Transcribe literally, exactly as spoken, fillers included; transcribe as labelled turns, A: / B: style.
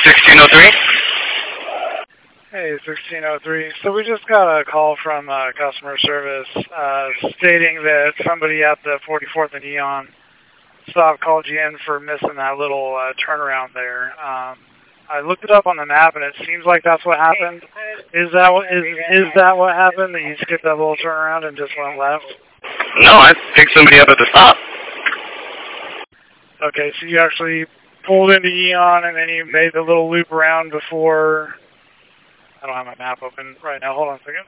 A: sixteen oh three?
B: Hey, sixteen oh three. So we just got a call from uh, customer service uh, stating that somebody at the forty-fourth and Eon stop called you in for missing that little uh, turnaround there. Um, I looked it up on the map, and it seems like that's what happened. Is that what is is that what happened? That you skipped that little turnaround and just went left?
A: No, I picked somebody up at the stop.
B: Okay, so you actually pulled into Eon, and then you made the little loop around before. I don't have my map open right now. Hold on a second.